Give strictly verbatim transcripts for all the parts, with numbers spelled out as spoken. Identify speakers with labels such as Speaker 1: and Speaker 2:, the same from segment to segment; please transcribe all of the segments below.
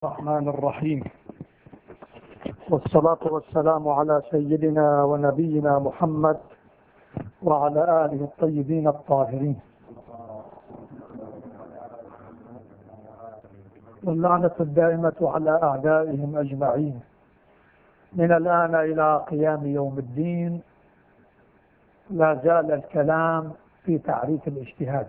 Speaker 1: الرحمن الرحيم، والصلاة والسلام على سيدنا ونبينا محمد وعلى آله الطيبين الطاهرين، واللعنة الدائمة على أعدائهم أجمعين من الآن إلى قيام يوم الدين. لا زال الكلام في تعريف الاجتهاد.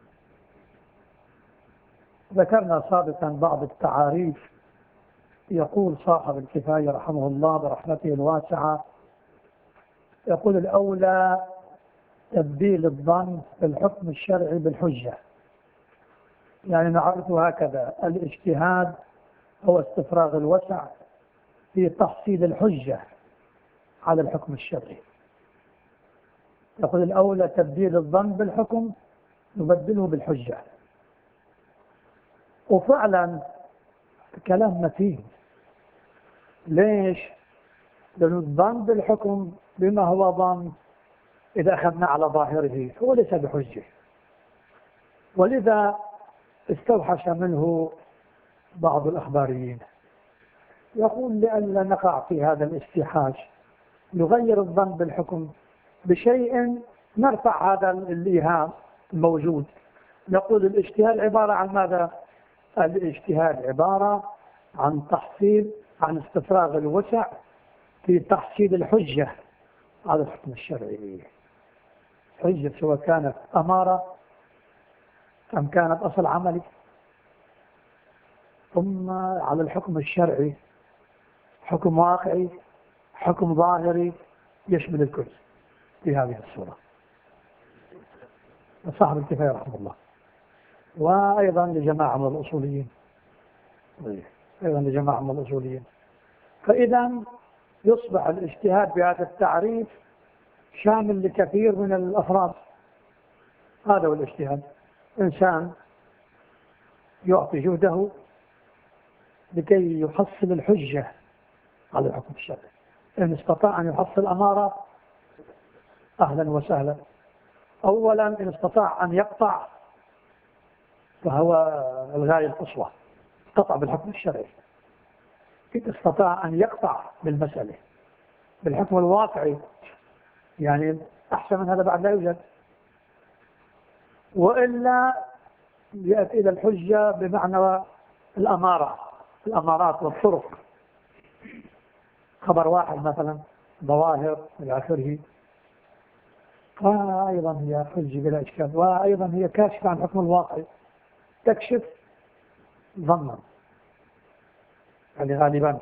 Speaker 1: ذكرنا سابقا بعض التعاريف. يقول صاحب الكفاية رحمه الله برحمته الواسعة، يقول: الأولى تبديل الظن في الحكم الشرعي بالحجة. يعني نعرف هكذا: الاجتهاد هو استفراغ الوسع في تحصيل الحجة على الحكم الشرعي. يقول: الأولى تبديل الظن بالحكم، نبدله بالحجة. وفعلا كلام متين. ليش؟ لأن الظن بالحكم بما هو ظن إذا أخذنا على ظاهره هو ليس بحجة، ولذا استوحش منه بعض الأخباريين. يقول: لئلا نقع في هذا الاستيحاش نغير الظن بالحكم بشيء نرفع هذا الإيهام الموجود. نقول الاجتهاد عبارة عن ماذا؟ الاجتهاد عبارة عن تحصيل عن استفراغ الوسع في تحصيل الحجة على الحكم الشرعي. حجة سواء كانت أمارة أم كانت أصل عملي، ثم على الحكم الشرعي حكم واقعي، حكم ظاهري يشمل الكل في هذه الصورة. صاحب الكفاية رحمه الله، وأيضا لجماعة من الأصوليين أيضا لجماعة من الأصوليين. فإذا يصبح الاجتهاد بهذا التعريف شامل لكثير من الأفراد. هذا هو الاجتهاد: إنسان يعطي جهده لكي يحصل الحجة على الحكم الشرعي. إن استطاع أن يحصل أمارة أهلا وسهلا. أولا إن استطاع أن يقطع فهو الغاية القصوى، قطع بالحكم الشرعي. إن استطاع أن يقطع بالمسألة بالحكم الواقعي، يعني أحسن من هذا بعد لا يوجد. وإلا يأتي إلى الحجة بمعنى الأمارة الأمارات والطرق. خبر واحد مثلا، ظواهر إلى آخره، وأيضا هي حجة بلا إشكال. وأيضا هي كاشفة عن حكم الواقع، تكشف ظنا يعني غالبا.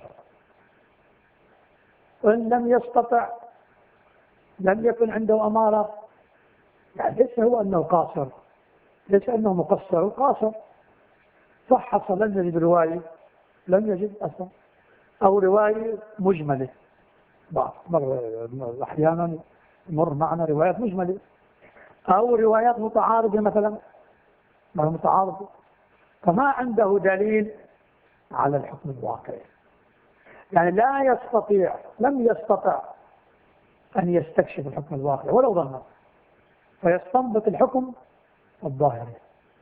Speaker 1: وإن لم يستطع، لم يكن عنده أمارة، يعني ليس هو أنه قاصر، ليس أنه مقصر وقاصر، فحص لم يجد رواية، لم يجد أصلا، أو رواية مجملة. بعض مر أحيانا مر معنا روايات مجملة، أو روايات متعارضة مثلا ما متعارضة، فما عنده دليل على الحكم الواقعي. يعني لا يستطيع لم يستطع أن يستكشف الحكم الواقعي ولو ظنه، فيستنبط الحكم الظاهري.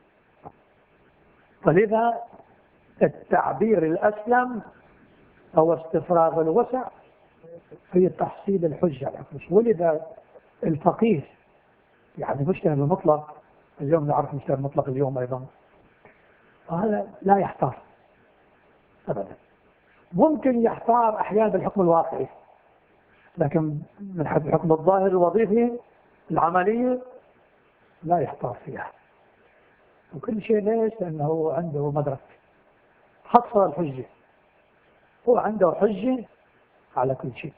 Speaker 1: فلذا التعبير الأسلم هو استفراغ الوسع في تحصيل الحجة على الحكم. ولذا الفقيه يعني مجتهد المطلق، اليوم نعرف مجتهد المطلق اليوم أيضا، هذا لا يحتار أبدا. ممكن يحتار أحيانا بالحكم الواقعي، لكن من حيث الحكم الظاهر الوظيفي العملية لا يحتار فيها. وكل شيء ليش؟ لأنه عنده مدرك، حصل الحجة، هو عنده حجة على كل شيء.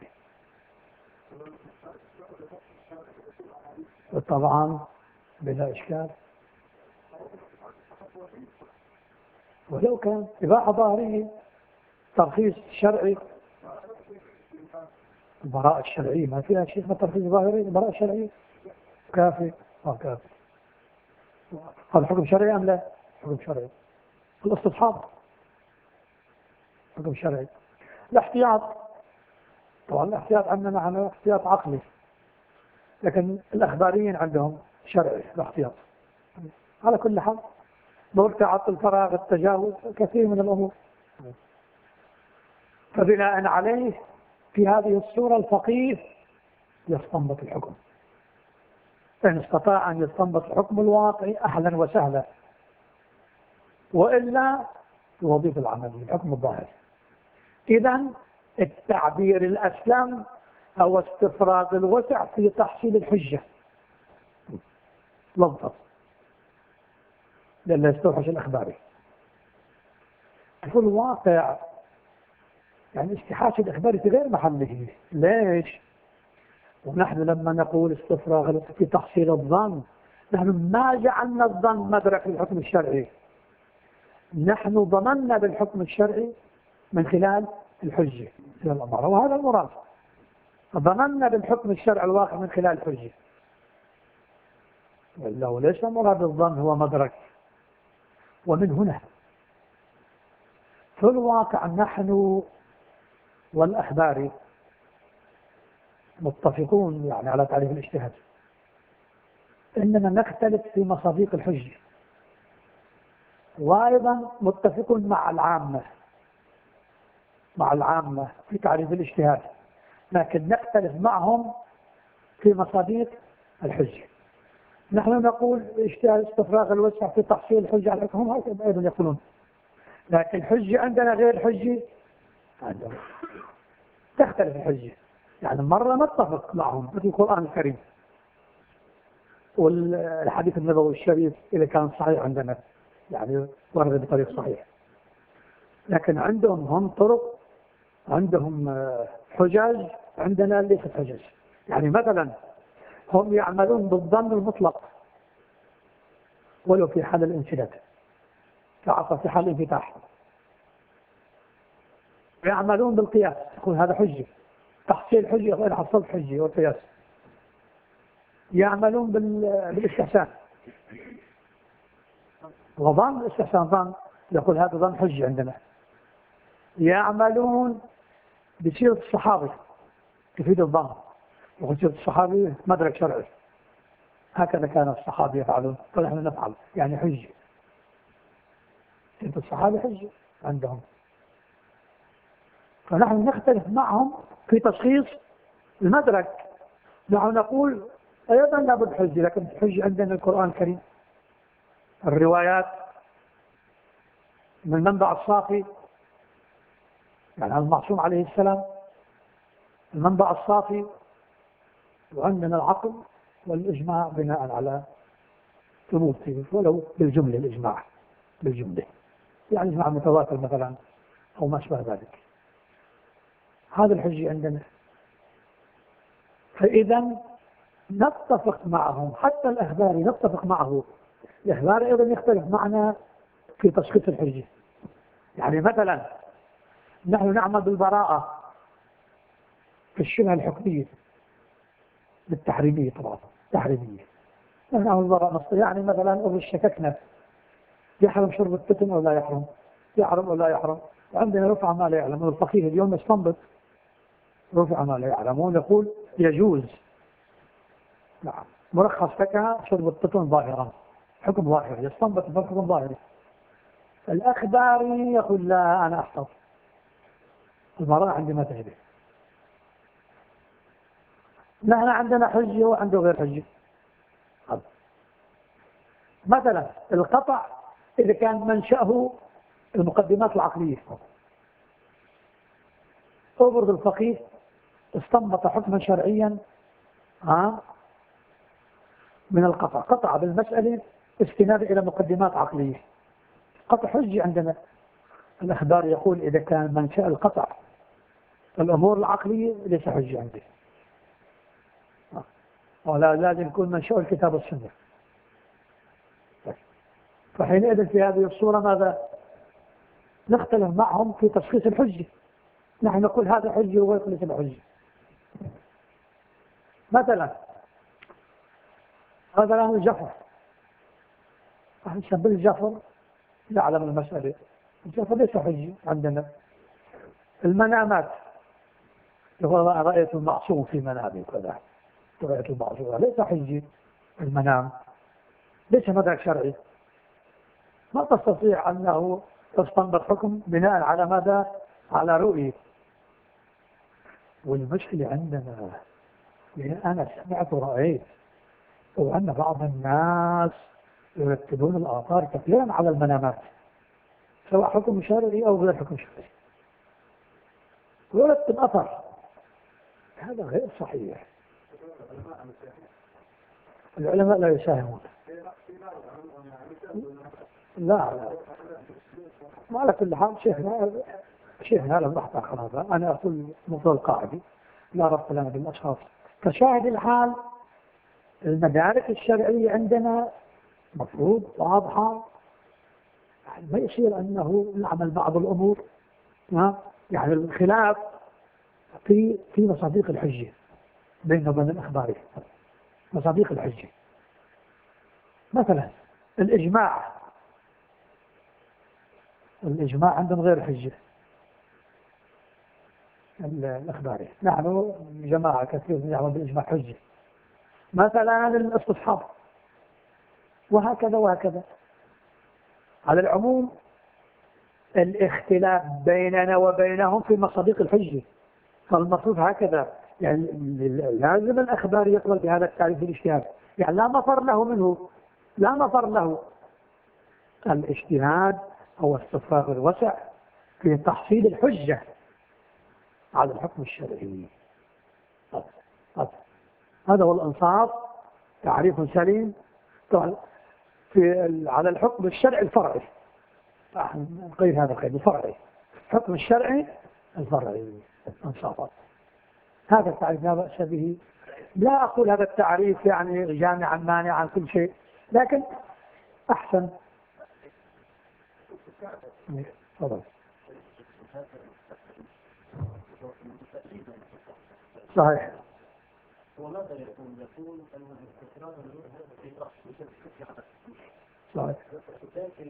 Speaker 1: وطبعا بلا إشكال، ولو كان إباحة ظاهرية، ترخيص شرعي، البراءة الشرعية ما فيها شيء اسمه ترخيص ظاهري. البراءة الشرعية كافي أو كافي. هذا حكم شرعي أم لا؟ حكم شرعي. الاستصحاب حكم شرعي. الاحتياط، طبعا الاحتياط عندنا نحن احتياط عقلي، لكن الأخباريين عندهم شرعي الاحتياط. على كل حال، مرتعة الفراغ، التجاوز، كثير من الأمور فبناء عليه في هذه الصورة الفقيه يستنبط الحكم، إن استطاع أن يستنبط الحكم الواقعي أهلا وسهلا، وإلا يوظف العمل بالحكم الظاهر. إذن التعبير الأسلم هو استفراغ الوسع في تحصيل الحجة لفظا، لأنه يستوحش الأخباري. في الواقع يعني استحاش الإخباري في غير محله. ليش؟ ونحن لما نقول استفراغ في تحصيل الظن، نحن ما جعلنا الظن مدرك للحكم الشرعي، نحن ضمننا بالحكم الشرعي من خلال الحجة في الأمارة، وهذا المراد. ضمننا بالحكم الشرعي الواقع من خلال الحجة، لو ليس مراد الظن هو مدرك. ومن هنا في الواقع نحن والأخبار متفقون يعني على تعريف الاجتهاد، إننا نختلف في مصادق الحجة، وأيضا متفقون مع العامة مع العامة في تعريف الاجتهاد، لكن نختلف معهم في مصادق الحجة. نحن نقول اجتهاد استفراغ الوسع في تحصيل الحجة على الحكم، هم أيضا يقولون، لكن الحجة عندنا غير الحجة عندهم، تختلف الحجة. يعني مرة نتفق معهم في القرآن الكريم والحديث النبوي الشريف إذا كان صحيح عندنا، يعني ورد بطريق صحيح، لكن عندهم هم طرق، عندهم حجاج عندنا ليست حجاج. يعني مثلا هم يعملون بالظن المطلق ولو في حال الانسداد، كعصر في حال الانفتاح. يعملون بالقياس، يقول هذا حجة، تحصيل حجة غير حصل حجة والقياس. يعملون بالاستحسان، وظن الاستحسان ظن، يقول هذا ظن حجة عندنا. يعملون بسيرة الصحابي تفيد الظن، يقول سيرة الصحابي مدرك شرعي، هكذا كان الصحابي يفعلون ونحن نفعل، يعني حجة. سيرة الصحابي حجة عندهم، فنحن نختلف معهم في تشخيص المدرك. نحن نقول أيضا لابد حجة، لكن الحجة عندنا القرآن الكريم، الروايات من المنبع الصافي، يعني المعصوم عليه السلام المنبع الصافي، وعندنا العقل والإجماع بناء على ثبوته ولو بالجملة، الإجماع بالجملة، يعني إجماع متواتر مثلا أو ما أشبه ذلك. هذا الحجة عندنا. فإذا نتفق معهم، حتى الأخباري نتفق معه. الأخباري أيضا يختلف معنا في تشخيص الحجة. يعني مثلا نحن نعمل بالبراءة في الشبهة الحكمية بالتحريمية، طبعا تحريمية. نحن نعمل بالبراءة، يعني مثلا أول شككنا يحرم شرب التتن أو لا يحرم، يحرم أو لا يحرم، وعندنا رفع ما لا يعلم. الفقيه اليوم يستنبط رفع ما لا يعلمون، يقول يجوز، نعم، مرخص لك شرب التتن ظاهرا، حكم ظاهري، يستنبط بحكم ظاهري. الأخباري يقول لا، أنا أحتفظ، المرأة عندي ما تهدي. نحن عندنا حجة وعنده غير حجة. مثلا القطع إذا كان منشأه المقدمات العقلية، أبرز الفقيه استنبط حكما شرعيا ها من القطع، قطع بالمسألة استنادا إلى مقدمات عقلية، قطع حجة عندنا. الأخبار يقول إذا كان منشأ القطع الأمور العقلية ليس حجة عندي، ولا لازم يكون منشأ الكتاب والسنة. فحينئذ في هذه الصورة ماذا؟ نختلف معهم في تشخيص الحجة. نحن نقول هذا حجة وغير ليس بحجة. مثلا هذا له الجفر، نحن نسميه الجفر يعلم المسألة، الجفر ليس حجة عندنا. المنامات، يقول رأيت المعصوم في منامي كذا، رأيت المعصوم، ليس حجة. المنام ليس مدرك شرعي، ما تستطيع أنه تستنبط حكم بناء على ماذا؟ على رؤية. والمشكلة عندنا، يعني أنا سمعت ورأيت وأن بعض الناس يرتبون الآثار كثيرا على المنامات، سواء حكم شرعي أو غير حكم شرعي، ويرتب أثر. هذا غير صحيح. العلماء لا يساهمون. لا لا، ما على كل حال شيخنا شيخنا لم بحث آخر هذا. أنا أقول موضوع القاعدة لا ربط لنا بالأشخاص. كشاهد الحال المدارك الشرعية عندنا مفروض واضحة، يعني ما يصير أنه نعمل بعض الأمور يعني الخلاف في في مصادق الحجة بينه وبين الأخباري. مصادق الحجة مثلا الإجماع، الإجماع عندهم غير حجة الأخباري. نحن جماعة كثير نعمل بالإجماع حجة. مثلا الاستصحاب وهكذا وهكذا. على العموم الاختلاف بيننا وبينهم في مصادق الحجة، فالمفروض هكذا. يعني لازم الأخبار يقبل بهذا التعريف الاجتهاد، يعني لا مفر له منه، لا مفر له. الاجتهاد هو استفراغ الوسع في تحصيل الحجة على الحكم الشرعي. هذا هو الإنصاف، تعريف سليم في على الحكم الشرعي الفرعي. غير هذا القيد الفرعي، الحكم الشرعي الفرعي انصافا. هذا التعريف لا بأس به. لا أقول هذا التعريف يعني جامعا مانعا عن كل شيء، لكن أحسن. تفضل. صحيح.
Speaker 2: وماذا يكون؟ يكون أن الاستقرار في تخصيص الفكرة.
Speaker 1: صحيح.
Speaker 2: لكن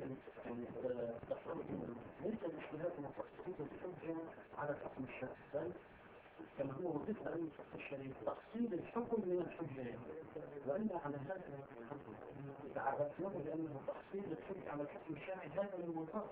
Speaker 2: ليس الاجتهاد من تخصيص الحجة على الحكم الشرعي، بل كما هو ذكر أن الشرعي تخصيص الحكم من الحجة، وإن على هذا عرفناه بأنه تخصيص الحجة على الحكم الشرعي هذا من المنطق.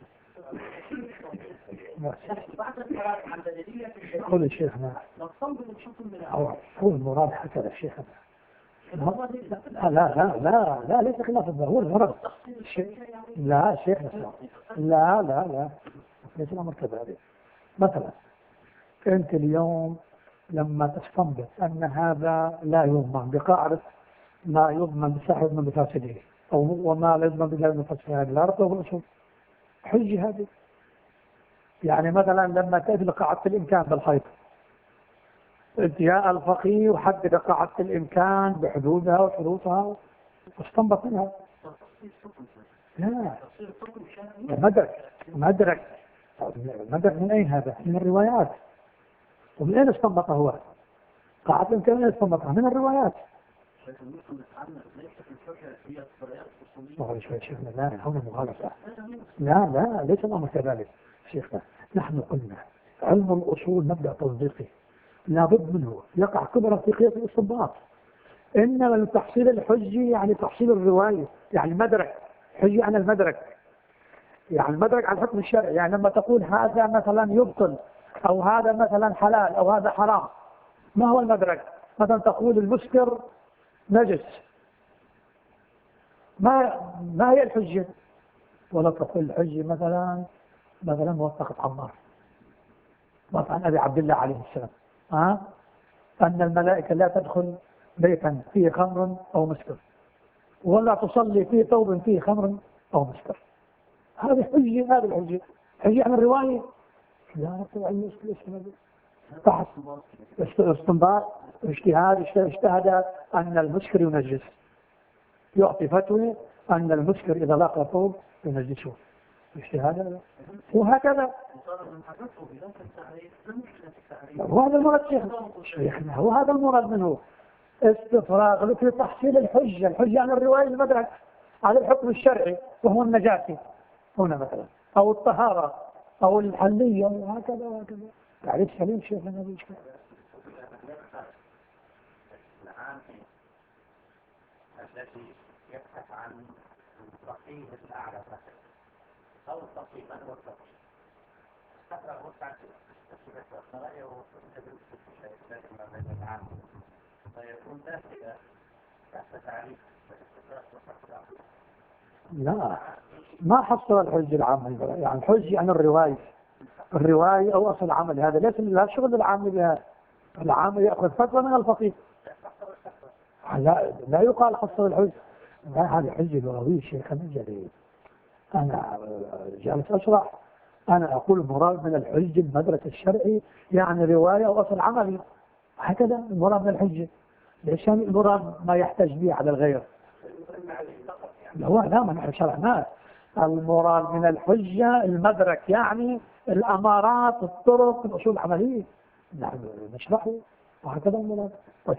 Speaker 2: بعد القرار عن دليلية الشريعة
Speaker 1: قول الشيخنا
Speaker 2: نستنبط الحكم من
Speaker 1: هو هو المراد هكذا الشيخنا. لا لا لا لا لا ليس خلاف الظاهر، هو المراد. لا شيخنا لا لا لا ليس الأمر كذلك. مثلا أنت اليوم لما تستنبط أن هذا لا يضمن بقاعدة ما يضمن بصاحب من بفاسده، أو وما لا يضمن بلا من بفاسده، لا ربطه بالأصول حجة هذه. يعني مثلا لما تأتي قاعدة الإمكان بالحيض، جاء الفقيه وحدد قاعدة الإمكان بحدودها وشروطها واستنبط منها. لا مدرك مدرك مدرك من أين هذا؟ من الروايات. ومن أين استنبط هو؟ قاعدة الإمكان من أين استنبطها؟ من الروايات. شوي شيخنا لا هنا مغالطة. لا لا ليس الأمر كذلك شيخنا. نحن قلنا علم الأصول مبدأ تصديقي لابد منه يقع كبرى في قياس الاستنباط. إنما تحصيل الحجي يعني تحصيل الرواية، يعني مدرك حجي عن المدرك، يعني المدرك عن الحكم الشرعي. يعني لما تقول هذا مثلا يبطل أو هذا مثلا حلال أو هذا حرام، ما هو المدرك؟ مثلا تقول المسكر نجس، ما ما هي الحجة؟ ولا تقول الحجة مثلا مثلا موثقة عمار عن أبي عبد الله عليه السلام ها أن الملائكة لا تدخل بيتا فيه خمر أو مسكر، ولا تصلي فيه ثوب فيه خمر أو مسكر. هذه حجة، هذه الحجة حجة عن الرواية. لا عن الاسم بحث استنباط اجتهاد اجتهد أن المسكر ينجس، يعطي فتوى أن المسكر إذا لاقى ثوب ينجسه، اجتهاد وهكذا. وهذا المراد شيخنا، وهذا المراد منه استفراغ في تحصيل الحجة. الحجة عن الرواية المدرك على الحكم الشرعي وهو النجاسة هنا مثلا، أو الطهارة أو الحلية وهكذا وهكذا. تعريف سليم شيخنا نبي يشكر.
Speaker 2: التي يبحث عن الفقيه الأعلى أو التفصيل أنا والتفصيل أقرأ وسعة السبع والخلايا وتدرس الشيء ما بين العام فيكون داخل تحت تعريف
Speaker 1: لا ما حصل الحج العام يعني الحج عن الرواية الرواية أو أصل العمل هذا ليس لا شغل العام بها العام يأخذ فتوى من الفقيه لا لا يقال حصل الحج لا هذا حج لغوي شيخ من جديد أنا جالس أشرح أنا أقول المراد من الحج المدرك الشرعي يعني رواية أو أصل عملي هكذا المراد من الحج ليش المراد ما يحتاج به على الغير هو لا ما نحن شرحناه المراد من الحجة المدرك يعني الأمارات الطرق الأصول العملية نحن نشرحه وهكذا المراد طيب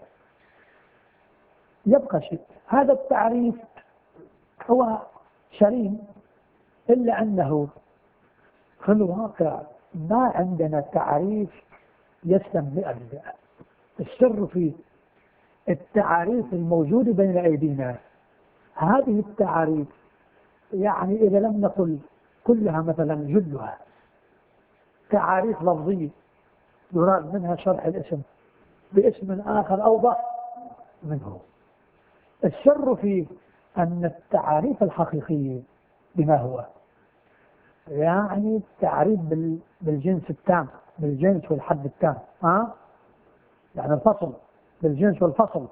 Speaker 1: يبقى شيء هذا التعريف هو سليم إلا أنه في الواقع ما عندنا تعريف يسلم مئة بالمئة السر في التعريف الموجودة بين أيدينا هذه التعريف يعني إذا لم نقل كلها مثلا جلها تعاريف لفظية يراد منها شرح الاسم باسم آخر أوضح منه السر في أن التعاريف الحقيقية بما هو يعني التعريف بالجنس التام بالجنس والحد التام ها؟ يعني الفصل بالجنس والفصل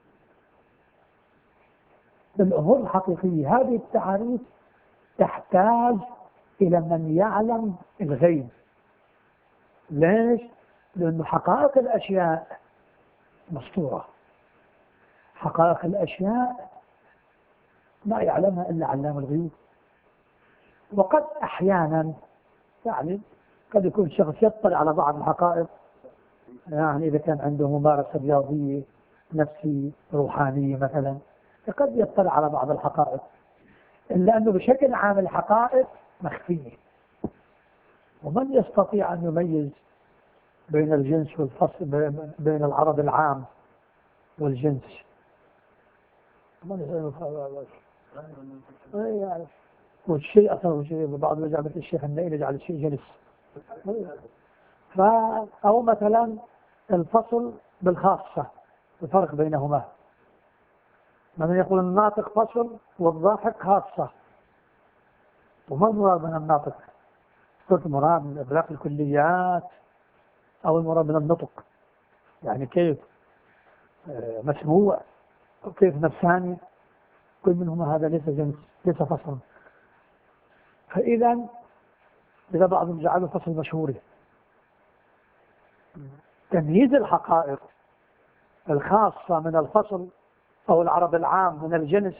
Speaker 1: بالأمور الحقيقية هذه التعاريف تحتاج إلى من يعلم الغيب ليش؟ لأن حقائق الأشياء مسطورة حقائق الأشياء ما يعلمها إلا علام الغيوب وقد أحيانا يعني قد يكون شخص يطلع على بعض الحقائق يعني إذا كان عنده ممارسة رياضية نفسية روحانية مثلا قد يطلع على بعض الحقائق إلا أنه بشكل عام الحقائق مخفية ومن يستطيع أن يميز بين الجنس والفصل بين العرض العام والجنس من يعرف والشيء أصلا بعض مجامع الشيخ النائل يجعل الشيء جنس أو مثلا الفصل بالخاصة الفرق بينهما من يقول الناطق فصل والضاحك خاصة وما المراد من الناطق قلت المراد من إبلاغ الكليات أو المراد من النطق يعني كيف مسموع وكيف نفساني كل منهما هذا ليس جنس ليس فصل فإذا إذا بعضهم جعلوا فصل مشهوري تمييز الحقائق الخاصة من الفصل أو العرض العام من الجنس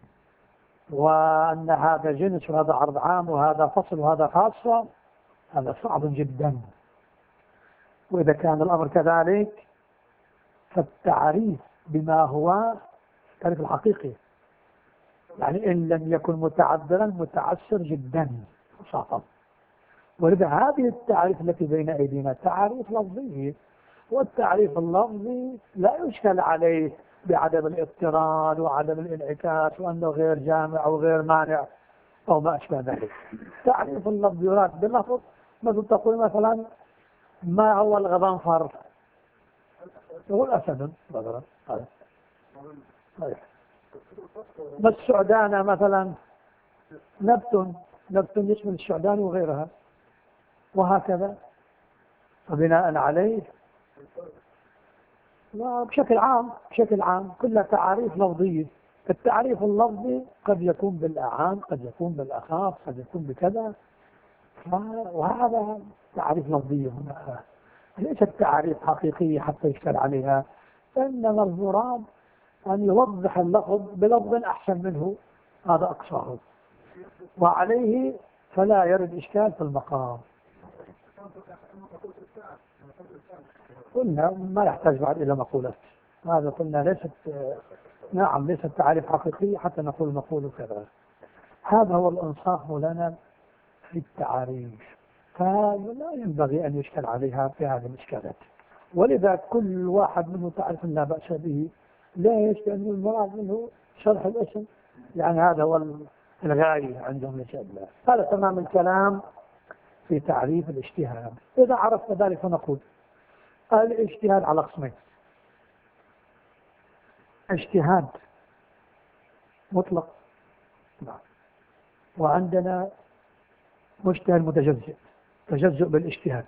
Speaker 1: وأن هذا جنس وهذا عرض عام وهذا فصل وهذا خاصة هذا صعب جدا وإذا كان الأمر كذلك فالتعريف بما هو التعريف الحقيقي يعني إن لم يكن متعذرا متعسر جدا صعب ولذا هذه التعريف التي بين أيدينا تعريف لفظية والتعريف اللفظي لا يشكل عليه بعدم الاضطراد وعدم الانعكاس وأنه غير جامع أو غير مانع أو ما أشبه ذلك تعريف اللفظ يراد باللفظ مثل تقول مثلا ما هو الغضنفر يقول أسد مثلا بس السعدانة مثلا نبت نبت يشمل السعدان وغيرها وهكذا فبناء عليه بشكل عام بشكل عام كلها تعاريف لفظية التعريف اللفظي قد يكون بالأعام قد يكون بالأخاف قد يكون بكذا وهذا تعريف لفظية هنا ليست تعريف حقيقية حتى يشكل عليها إنما المراد أن يوضح اللفظ بلفظ أحسن منه هذا أقصاه وعليه فلا يرد إشكال في المقام قلنا ما يحتاج بعد إلى مقولات هذا قلنا ليست نعم ليست تعريف حقيقية حتى نقول نقول كذا هذا هو الإنصاف لنا في التعاريف فلا ينبغي أن يشكل عليها في هذه الإشكالات ولذا كل واحد منه تعرف لا بأس به ليش؟ لأنه المراد منه شرح الاسم يعني هذا هو الغاية عندهم ليس أدنى. هذا تمام الكلام في تعريف الاجتهاد. إذا عرفت ذلك فنقول الاجتهاد على قسمين: اجتهاد مطلق، وعندنا مجتهد متجزئ، تجزؤ بالاجتهاد.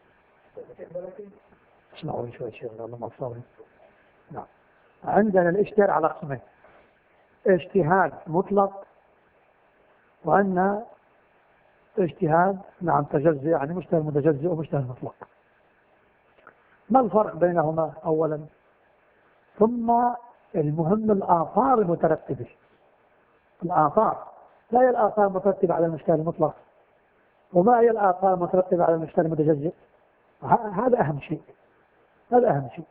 Speaker 1: اسمعوا شوي شيء والله ما صار. نعم، عندنا الاجتهاد على قسمين: اجتهاد مطلق، وعندنا اجتهاد نعم تجزئ، يعني مجتهد متجزئ ومجتهد مطلق. ما الفرق بينهما أولا؟ ثم المهم الآثار المترتبة. الآثار، لا هي الآثار المترتبة على المجتهد المطلق، وما هي الآثار المترتبة على المجتهد المتجزئ. هذا أهم شيء، هذا أهم شيء.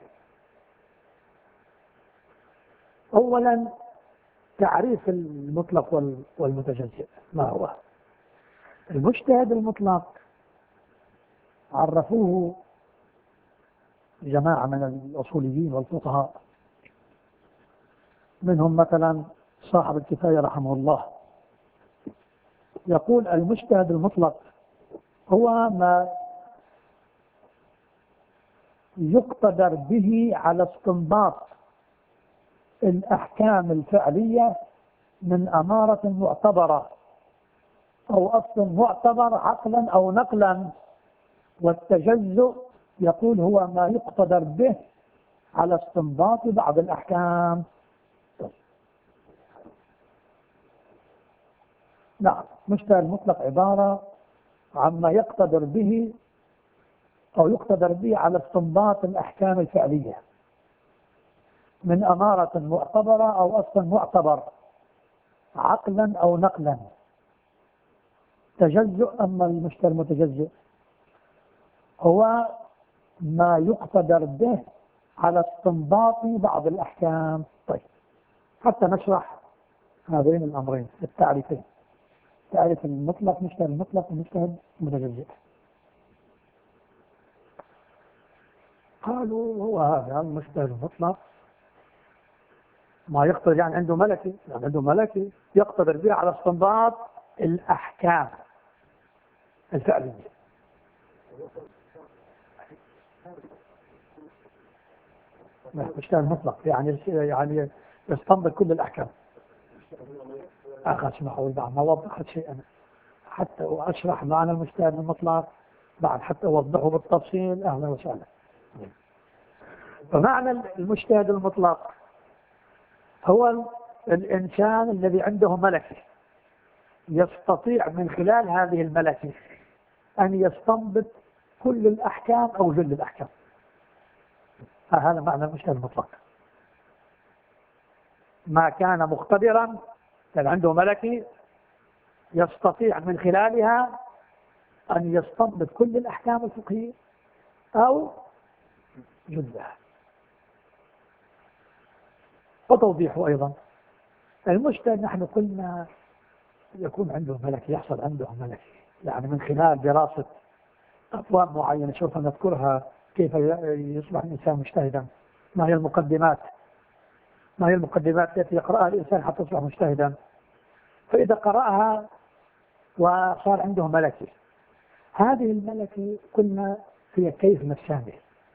Speaker 1: أولا تعريف المطلق والمتجزئ ما هو؟ المجتهد المطلق عرفوه جماعة من الأصوليين والفقهاء، منهم مثلا صاحب الكفاية رحمه الله، يقول المجتهد المطلق هو ما يقتدر به على استنباط الأحكام الفعلية من أمارة معتبرة أو أصل معتبر عقلا أو نقلا. والتجزؤ يقول هو ما يقتدر به على استنباط بعض الأحكام. نعم، مجتهد المطلق عبارة عما يقتدر به أو يقتدر به على استنباط الأحكام الفعلية من أمارة معتبرة أو أصل معتبر عقلا أو نقلا. تجزؤ. أما المجتهد المتجزئ هو ما يقتدر به على استنباط بعض الأحكام. طيب، حتى نشرح هذين الأمرين التعريفين: تعريف المطلق، مجتهد المطلق ومجتهد المتجزئ. قالوا هو هذا المجتهد المطلق ما يقتدر، يعني عنده ملكي، يعني عنده ملكي يقتدر به على استنباط الأحكام الفعلية. مجتهد المطلق يعني يعني يستنبط كل الأحكام. أخذ اسمحوا بعد ما وضحت شيئا حتى وأشرح معنى المجتهد المطلق بعد حتى أوضحه بالتفصيل. أهلا وسهلا. فمعنى المجتهد المطلق هو الإنسان الذي عنده ملكة يستطيع من خلال هذه الملكة أن يستنبط كل الأحكام أو جل الأحكام. هذا معنى المجتهد المطلق. ما كان مقتدرا، كان عنده ملكة يستطيع من خلالها أن يستنبط كل الأحكام الفقهية أو جلها. وتوضيحه أيضا: المجتهد نحن قلنا يكون عنده ملكة، يحصل عنده ملكة يعني من خلال دراسة أبواب معينة سوف نذكرها كيف يصبح الإنسان مجتهدا. ما هي المقدمات ما هي المقدمات التي يقرأها الإنسان حتى يصبح مجتهدا؟ فإذا قرأها وصار عنده ملكة، هذه الملكة قلنا هي كيف نفسانه،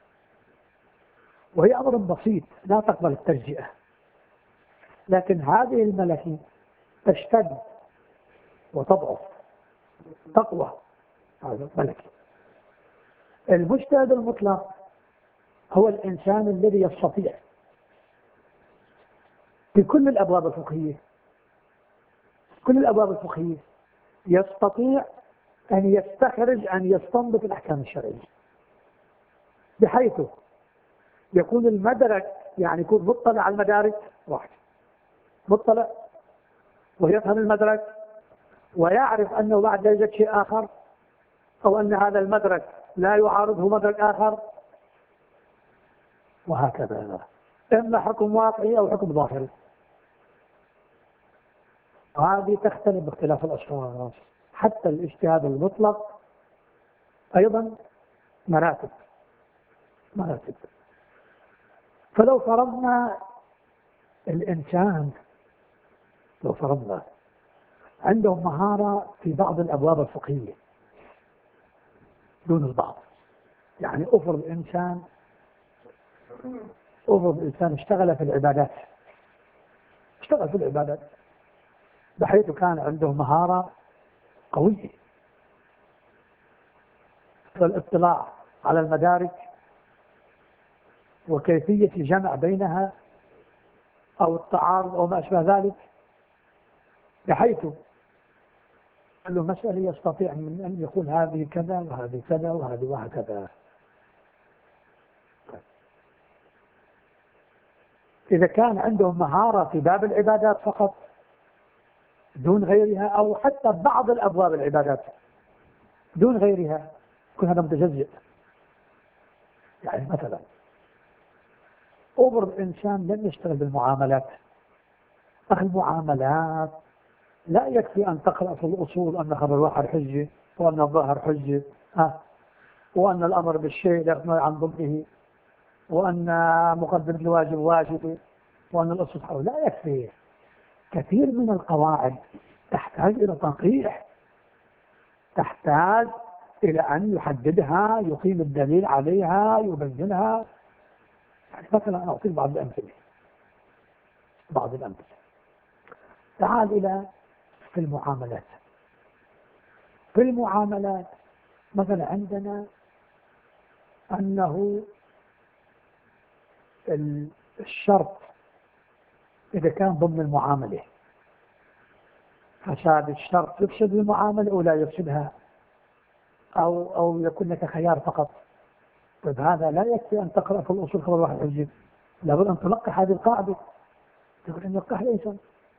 Speaker 1: وهي أمر بسيط لا تقبل التجزئة، لكن هذه الملكة تشتد وتضعف تقوى. هذا الملكة. المجتهد المطلق هو الإنسان الذي يستطيع في كل الأبواب الفقهية كل الأبواب الفقهية يستطيع أن يستخرج أن يستنبط الأحكام الشرعية، بحيث يكون المدرك يعني يكون مطلع على المدارك واحد، مطلع ويفهم المدرك ويعرف أنه بعد يوجد شيء آخر، أو أن هذا المدرك لا يعارضه مدرك آخر، وهكذا. إما حكم واقعي أو حكم ظاهري. وهذه تختلف باختلاف الأشخاص. حتى الاجتهاد المطلق أيضا مراتب مراتب فلو فرضنا الإنسان لو فرضنا عندهم مهارة في بعض الأبواب الفقهية دون البعض. يعني أفرض إنسان أفرض إنسان اشتغل في العبادات اشتغل في العبادات بحيث كان عنده مهارة قوية في الاطلاع على المدارك وكيفية الجمع بينها أو التعارض أو ما أشبه ذلك، بحيث له مسألة يستطيع من أن يقول هذه كذا وهذه كذا وهذه وهكذا. إذا كان عندهم مهارة في باب العبادات فقط دون غيرها، أو حتى بعض الأبواب العبادات دون غيرها، يكون هذا متجزئ. يعني مثلا أفرض إنسان لم يشتغل بالمعاملات. أخي المعاملات لا يكفي أن تقرأ في الأصول أن خبر الواحد حجة وأن الظاهر حجة ها وأن الأمر بالشيء لا يحمل عن ضده وأن مقدمة الواجب واجب وأن الأصول حول. لا يكفي. كثير من القواعد تحتاج إلى تنقيح، تحتاج إلى أن يحددها، يقيم الدليل عليها، يبينها. يعني مثلا أعطيك بعض الأمثلة بعض الأمثلة تعال إلى في المعاملات. في المعاملات مثلا عندنا أنه الشرط إذا كان ضمن المعاملة فساد الشرط يفسد المعاملة أو لا يفسدها، أو أو يكون لك خيار فقط. طيب هذا لا يكفي أن تقرأ في الأصول خبر واحد حجة، لابد أن تلقح هذه القاعدة. تقول أن يلقح ليس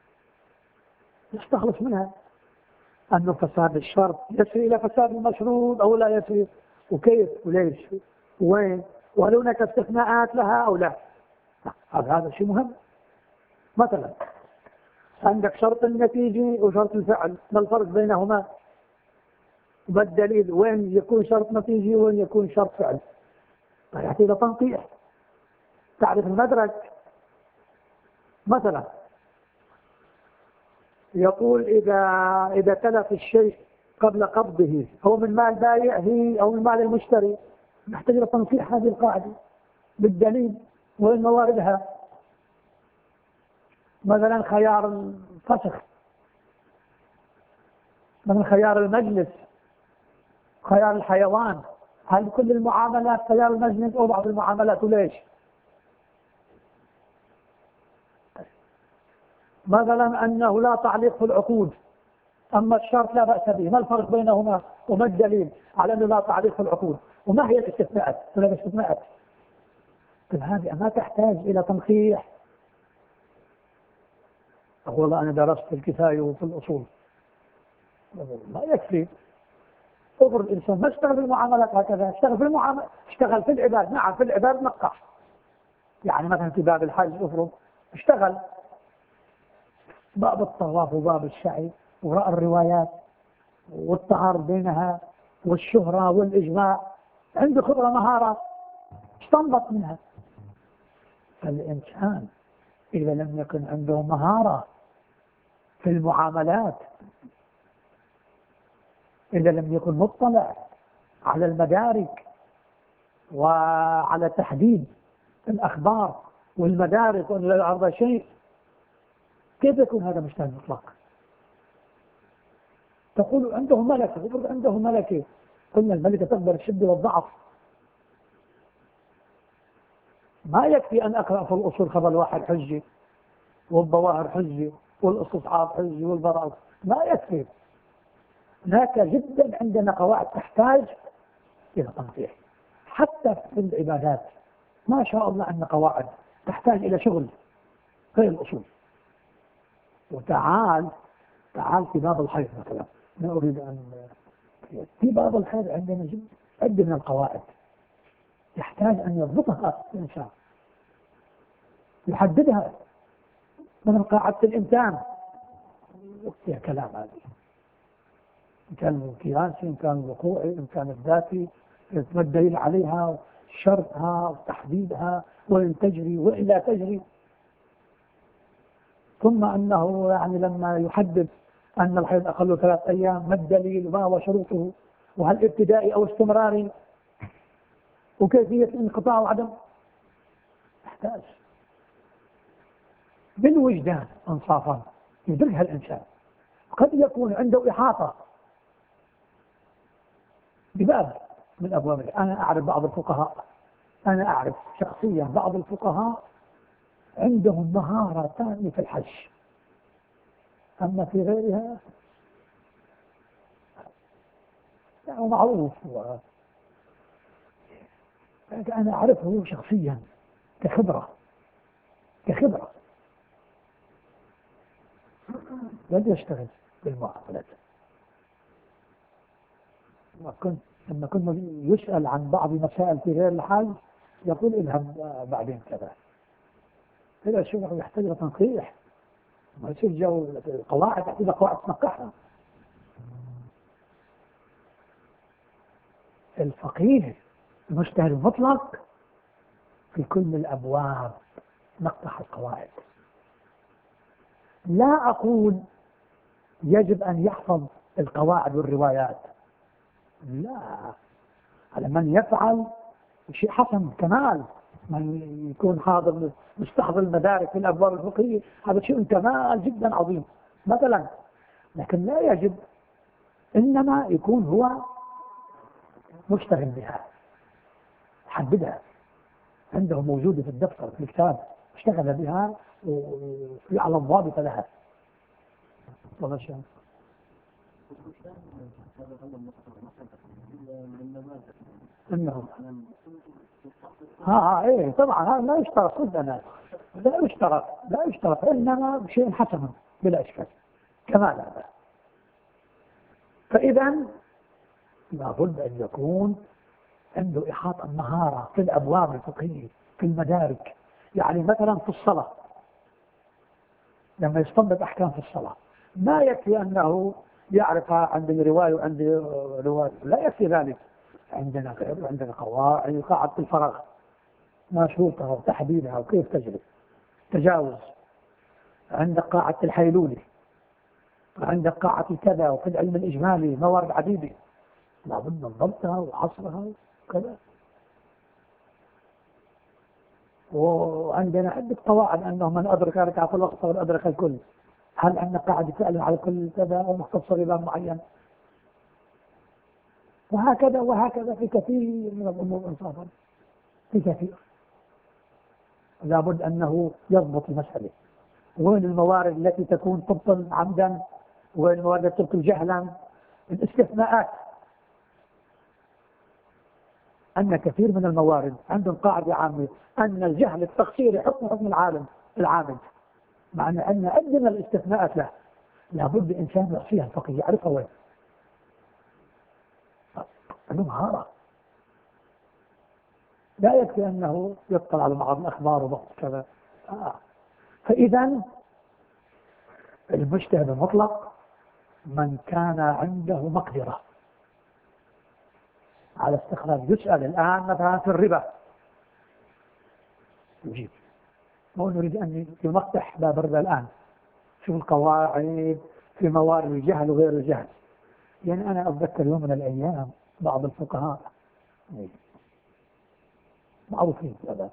Speaker 1: يستخلص منها أن فساد الشرط يسري إلى فساد المشروط أو لا يسري، وكيف وليش وين، وهل هناك استثناءات لها أو لا. هذا هذا شيء مهم. مثلا عندك شرط النتيجة وشرط الفعل، ما الفرق بينهما؟ ما الدليل وين يكون شرط نتيجة وين يكون شرط فعل؟ يحتاج إلى تنقيح. تعرف المدرك مثلا يقول إذا إذا تلف الشيء قبل قبضه هو من مال بائعه أو من مال المشتري، نحتاج إلى تنقيح هذه القاعدة بالدليل وين مواردها. مثلا خيار الفسخ، مثلا خيار المجلس، خيار الحيوان. هل كل المعاملات خيار المجلس أو بعض المعاملات وليش؟ مثلا أنه لا تعليق في العقود أما الشرط لا بأس به، ما الفرق بينهما وما الدليل على أنه لا تعليق في العقود وما هي الاستثناءات؟ ولا الاستثناءات طيب هذه ما تحتاج إلى تنقيح. أقول أنا درست في الكفاية وفي الأصول، ما يكفي. أفرض الإنسان ما اشتغل في المعاملات هكذا، اشتغل في المعاملات، اشتغل في العباد. نعم في العباد نقح. يعني مثلا في باب الحج أفرض اشتغل باب الطواف وباب السعي ورأى الروايات والتعارض بينها والشهرة والإجماع، عنده خبرة مهارة استنبط منها. فالإنسان إذا لم يكن عنده مهارة في المعاملات، إذا لم يكن مطلع على المدارك وعلى تحديد الأخبار والمدارك وأن لا يعرض شيء، كيف يكون هذا مجتهد مطلق؟ تقول عنده ملكة، يقول عنده ملكة. قلنا الملكة تقبل الشدة والضعف. ما يكفي أن أقرأ في الأصول خبر واحد حجة والظواهر حجة والاستصحاب حجة والبراءة، ما يكفي. هناك جدا عندنا قواعد تحتاج إلى تنقيح. حتى في العبادات ما شاء الله عندنا قواعد تحتاج إلى شغل غير الأصول. وتعال تعال في باب الحيض مثلا، لا أريد أن في باب الحيض عندنا جد عدة من القواعد يحتاج أن يضبطها الإنسان، يحددها. من قاعدة الإمكان فيها كلام هذا، إن كان قياسي، إن كان وقوعي، إن كان الذاتي، ما الدليل عليها، شرطها وتحديدها، وإن تجري وإلا تجري. ثم أنه يعني لما يحدد أن الحيض أقل ثلاث أيام، ما الدليل وما هو شروطه، وهل ابتدائي أو استمراري، وكيفية انقطاع وعدم. يحتاج بالوجدان انصافا يدركها الإنسان. قد يكون عنده إحاطة بباب من أبواب. أنا أعرف بعض الفقهاء، أنا أعرف شخصيا بعض الفقهاء عندهم مهارة تامة في الحج، أما في غيرها يعني معروف. أنا أعرفه شخصيا كخبرة كخبرة لم يشتغل بالمعاملات. لما كنت لما كنا يسأل عن بعض مسائل في غير الحج يقول اذهب بعدين كذا. هذا الشيء يحتاج تنقيح، ما يصير جو القواعد تحتاج قواعد تنقحها. الفقيه المجتهد المطلق في كل الأبواب نقح القواعد. لا أقول يجب أن يحفظ القواعد والروايات، لا، على من يفعل شيء حسن كمال، من يكون حاضر مستحضر المدارك في الأبواب الفقهية، هذا شيء كمال جدا عظيم مثلا. لكن لا يجب، إنما يكون هو مشتغل بها، حددها عنده موجودة في الدفتر في الكتاب، اشتغل بها ويعلم الضابط لها. والله شيء انه ها ها ايه طبعا هذا لا يشترط ضدنا، لا يشترط لا يشترط انما شيء حسن بلا اشكال كمال هذا. فاذا لابد ان يكون عنده احاطه مهاره في الابواب الفقهيه في المدارك. يعني مثلا في الصلاه لما يستنبط احكام في الصلاه ما يكفي انه يعرفها عندنا روايه وعندي روايه، لا يكفي ذلك. عندنا غير، عندنا قواعد، قاعده الفراغ ما شروطها وتحديدها وكيف تجري تجاوز، عندك قاعده الحيلولي، عندك قاعده كذا، وفي العلم الاجمالي موارد عديده لابد من ضبطها وحصرها وكذا. وعندنا عدة قواعد أنه من أدرك ركعة في الوقت فقد أدرك الكل. هل عندنا قاعدة فعلا على كل كذا أو مختصر إمام معين؟ وهكذا وهكذا في كثير من الأمور إنصافا، في كثير. لابد أنه يضبط المسألة. وين الموارد التي تكون تبطل عمدا، وين الموارد التي تبطل جهلا. الاستثناءات أن كثير من الموارد عندهم قاعدة عامة أن الجهل التقصيري حكم حكم العالم العامد، مع أن عندنا الاستثناءات له لابد إنسان يحصيها الفقيه يعرفها وين. عنده مهارة، لا يكفي أنه يطلع على بعض الأخبار وبعض كذا. آه. فإذا المجتهد المطلق من كان عنده مقدرة على استخراج. يسأل الآن مثلا في الربا يجيب، هو نريد أن يمقح باب الربا الآن، شوف القواعد في موارد الجهل وغير الجهل. يعني أنا أتذكر يوم من الأيام بعض الفقهاء معروفين هذا،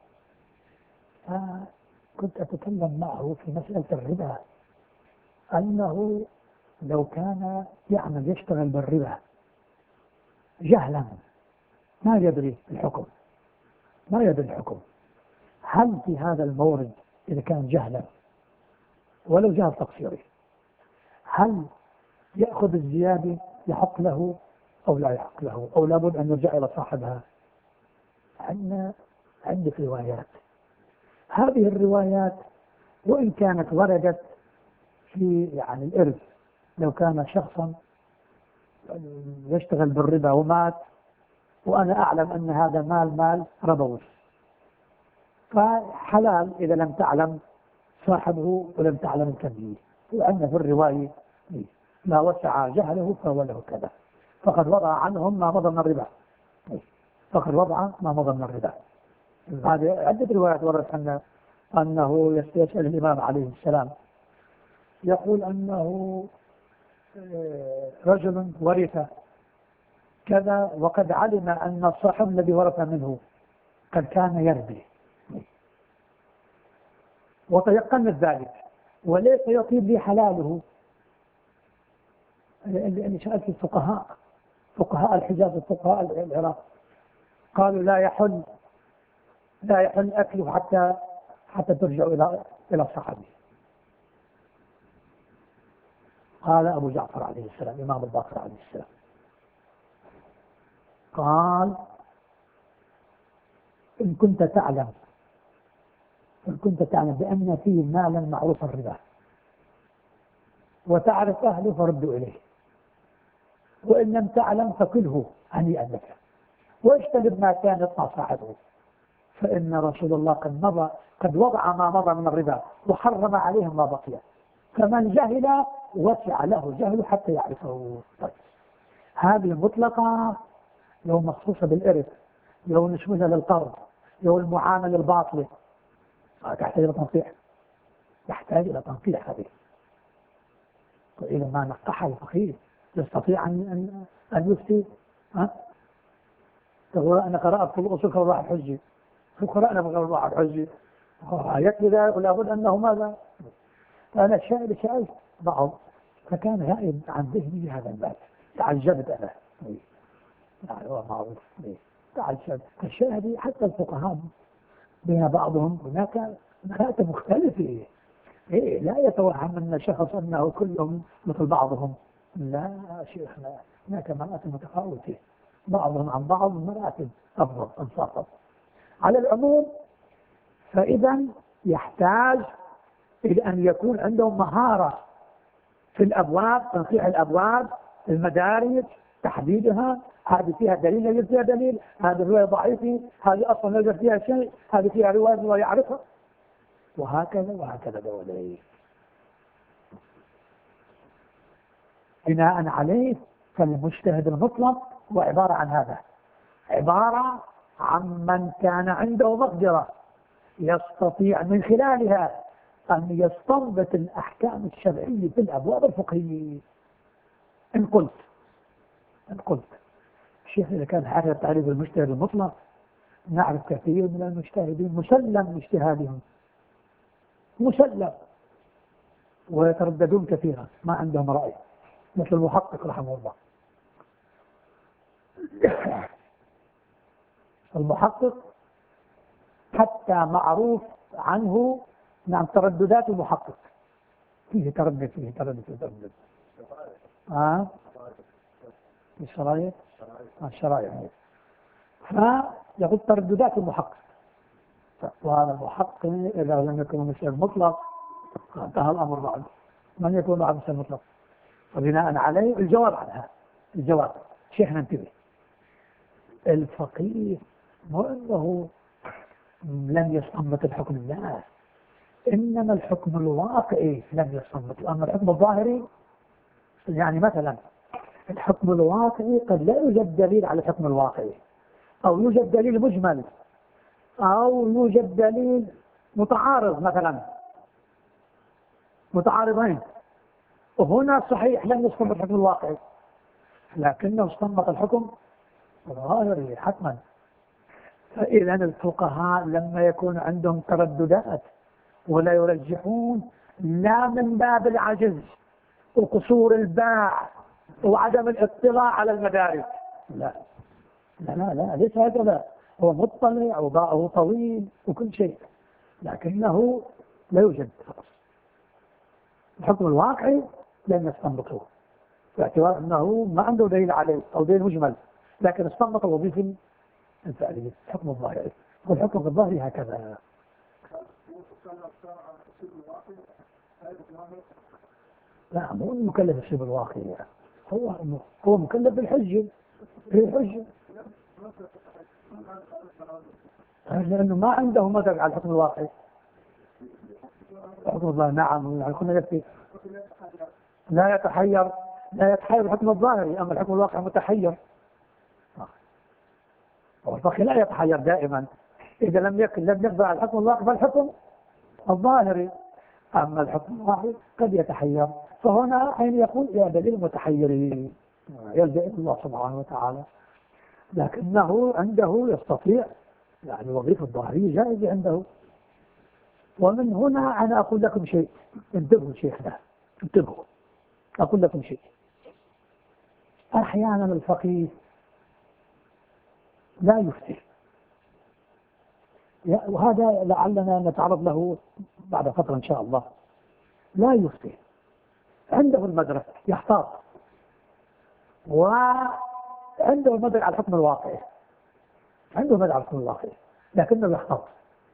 Speaker 1: كنت أتكلم معه في مسألة الربا، أنه لو كان يعمل يشتغل بالربا جهلا ما يدري الحكم ما يدري الحكم هل في هذا المورد إذا كان جهلا ولو جهل تقصيري هل يأخذ الزيادة يحق له أو لا يحق له، أو لابد أن يرجع إلى صاحبها؟ عندنا عندك روايات، هذه الروايات وإن كانت وردت في يعني الإرث، لو كان شخصا يشتغل بالربا ومات وأنا أعلم أن هذا مال مال ربوي فحلال إذا لم تعلم صاحبه ولم تعلم الكذب. وأن في الرواية ما وسع جهله فهو له كذا، فقد وضع عنهم ما مضى من الربا، فقد وضع ما مضى من الربا. هذه عدة روايات وردت أن أنه يسأل الإمام عليه السلام يقول أنه رجل ورث كذا وقد علم أن الصاحب الذي ورث منه قد كان يربي وتيقن ذلك وليس يطيب لي حلاله. اللي سألت الفقهاء فقهاء الحجاز وفقهاء العراق قالوا لا يحل لا يحل أكله حتى حتى ترجع إلى إلى صاحبه. قال أبو جعفر عليه السلام إمام الباقر عليه السلام قال إن كنت تعلم إن كنت تعلم بأن فيه مالا معروف الربا وتعرف أهله فردوا إليه، وإن لم تعلم فكله هنيئا لك واجتنب ما كان يطمع صاحبه، فإن رسول الله قد مضى قد وضع ما مضى من الربا وحرم عليهم ما بقي، فمن جهل وسع له جهل حتى يعرفه. طيب هذه المطلقة لو مخصوصة بالإرث، لو نشملها للقرض، لو المعاملة الباطلة تحتاج إلى تنقيح، تحتاج إلى تنقيح. هذه وإذا ما نقحها الفقيه يستطيع أن أن يفتي. ها تقول أنا قرأت في الأصول كالراح الحجي وقرأنا في الراح الحجي يكفي ذلك ولا بد أنه ماذا؟ أنا شاهد شاهد بعض فكان غائب عن ذهني هذا الباب، تعجبت أنا يعني هو معروف تعجب الشاهد. حتى الفقهاء بين بعضهم هناك مراتب مختلفة، إيه لا يتوهم أن شخص أنه كلهم مثل بعضهم، لا شيخنا هناك مراتب متفاوتة بعضهم عن بعض مراتب أفضل أنصافا. على العموم فإذا يحتاج إلى أن يكون عندهم مهارة في الأبواب، تنقيح الأبواب، المدارج، تحديدها، هذه فيها دليل يوجد فيها دليل، هذه الرواية ضعيفة، هذه أصلا يوجد فيها شيء، هذه فيها رواية لا يعرفها، وهكذا وهكذا دولي. بناء عليه فالمجتهد المطلق هو عبارة عن هذا، عبارة عن من كان عنده مقدرة يستطيع من خلالها أن يستنبط الأحكام الشرعية في الأبواب الفقهية. إن قلت إن قلت الشيخ إذا كان حاجة تعريف المجتهد المطلق نعرف كثير من المجتهدين مسلم اجتهادهم مسلم ويترددون كثيرا ما عندهم رأي، مثل المحقق رحمه الله. المحقق حتى معروف عنه نعم ترددات المحقق، فيه تردد فيه تردد فيه تردد ها الشرائع الشرائع فيقول ترددات المحقق، وهذا المحقق إذا لم يكن مثل المطلق انتهى الأمر بعد من يكون بعد مثل المطلق. وبناء عليه الجواب عنها الجواب شيخنا انتبه، الفقيه مو أنه لم يستنبط الحكم الله، إنما الحكم الواقعي لم يستنبط. أما الحكم الظاهري يعني مثلا الحكم الواقعي قد لا يوجد دليل على الحكم الواقعي، أو يوجد دليل مجمل، أو يوجد دليل متعارض مثلا متعارضين، وهنا صحيح لم يستنبط الحكم الواقعي لكنه استنبط الحكم الظاهري حتما. فإذا الفقهاء لما يكون عندهم ترددات ولا يرجحون لا من باب العجز وقصور الباع وعدم الاطلاع على المدارك، لا لا لا, لا ليس هكذا، هو مطلع وباعه طويل وكل شيء لكنه لا يوجد خلاص الحكم الواقعي لم يستنبطه باعتبار أنه ما عنده دليل عليه أو دليل مجمل، لكن استنبط الوظيفة الفعلية الحكم الظاهري، والحكم الظاهري هكذا. لا مو مكلف الشيء بالواقع، هو هو مكلف بالحجة بالحجة لأنه ما عنده مدرك على الحكم الواقعي. حكم الله نعم يكون يكفي لا يتحير لا يتحير الحكم الظاهري، أما الحكم الواقعي متحير. والفقيه لا يتحير دائما، إذا لم يكن لم يقدر على الحكم الواقعي فالحكم الظاهري، أما الحكم الواقعي قد يتحير فهنا حين يقول يا دليل المتحيرين يلجأ إلى الله سبحانه وتعالى، لكنه عنده يستطيع يعني وظيفة ظاهرية جائزة عنده. ومن هنا أنا أقول لكم شيء، انتبهوا شيخنا، انتبهوا، أقول لكم شيء. أحيانا الفقيه لا يفتي، وهذا لعلنا نتعرض له بعد فترة إن شاء الله. لا يفتي، عنده المدرك يحتاط، وعنده المدرك على الحكم الواقعي، عنده مدرك على الحكم الواقعي لكنه يحتاط.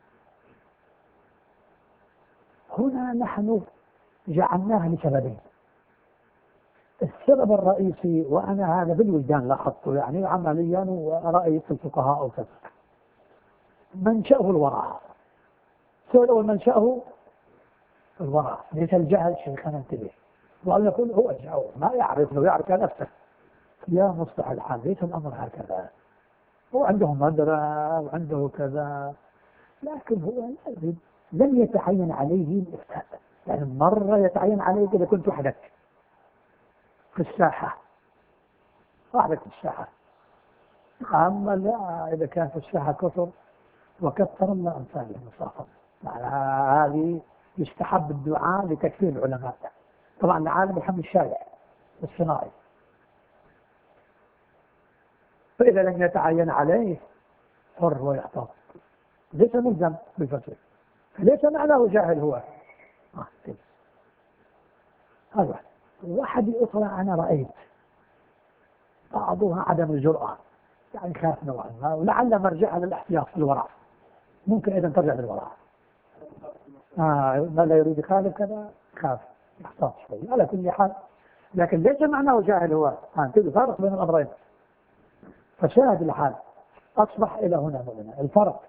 Speaker 1: هنا نحن جعلناها لسببين. السبب الرئيسي، وأنا هذا بالوجدان لاحظته يعني عمليا ورأيت الفقهاء وكذا، منشأه الوراء. السؤال الأول منشأه الوراء، ليس الجهل شيخنا انتبه، وأن يكون هو الجهل ما يعرف، لو يعرف نفسه يا مصلح الحال ليس الأمر هكذا. هو عنده مدرة وعنده كذا، لكن هو لم يتعين عليه الإفتاء. يعني مرة يتعين عليك إذا كنت وحدك في الساحة، وحدك في الساحة. أما لا، إذا كان في الساحة كثر وكثر الله أمثال المصافة، معنى هذه يستحب الدعاء لتكفير العلماء. طبعا العالم يحمل الشارع الصناعي، فإذا لم يتعين عليه حر ويحتاط، ليس ملزم بالفتوى، ليس معناه جاهل هو. آه. هذا واحد أخرى أنا رأيت بعضها عدم الجرأة، يعني خاف نوعا ما، ولعل مرجعها للاحتياط في الوراء، ممكن أيضا ترجع للوراء. آه ما لا يريد يخالف كذا، خاف يحتاط شوي على كل حال، لكن ليس معناه جاهل هو. آه فرق بين الأمرين. فشاهد الحال أصبح إلى هنا مؤمنا. الفرق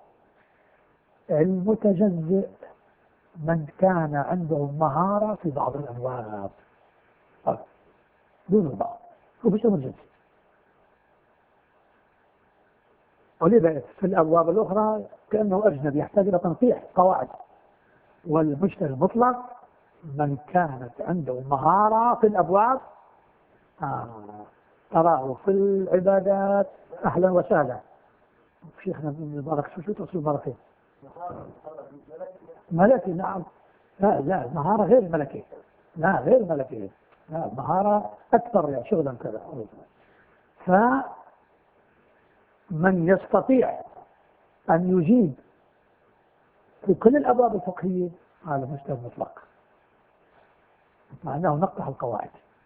Speaker 1: المتجزئ من كان عنده مهارة في بعض الأبواب دون البعض، وبش مرجع. ولذا في الأبواب الأخرى كأنه أجنبي يحتاج إلى تنقيح قواعد. والمشتري المطلق من كانت عنده مهارة في الأبواب آه. تراه في العبادات أهلا وسهلا. شيخنا ابن مبارك شو تقصد مبارك؟ ملكي. نعم. لا لا مهارة غير ملكي، لا غير ملكي، لا مهارة أكثر يعني شغلا كذا. فمن يستطيع أن يجيب في كل الأبواب الفقهية على مستوى مطلق، مع أنه نقح القواعد.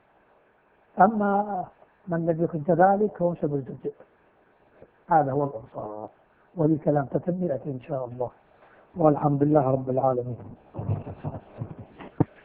Speaker 1: أما من لم يكن كذلك هو شبه الجزء. هذا هو الإنصاف، ولي كلام تتم يأتي إن شاء الله، والحمد لله رب العالمين.